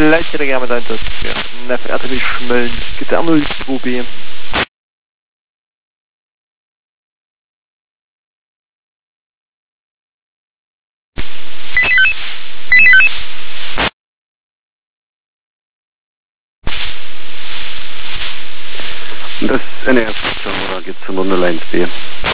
Leiter gaan we dan tot nef atomisch schmöln. Bitte an 02B. Das NRF-Kamera geht zu 01B.